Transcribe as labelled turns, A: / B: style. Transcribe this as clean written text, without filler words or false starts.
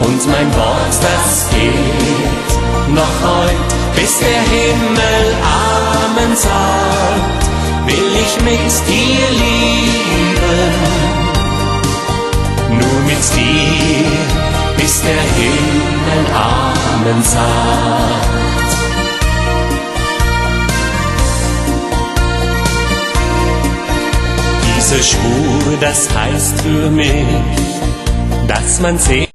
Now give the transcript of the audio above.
A: Und mein Wort, das geht noch heut, bis der Himmel Amen sagt, will ich mit dir lieben, nur mit dir, bis der Himmel Amen sagt. Diese Schwur, das heißt für mich, dass man sehen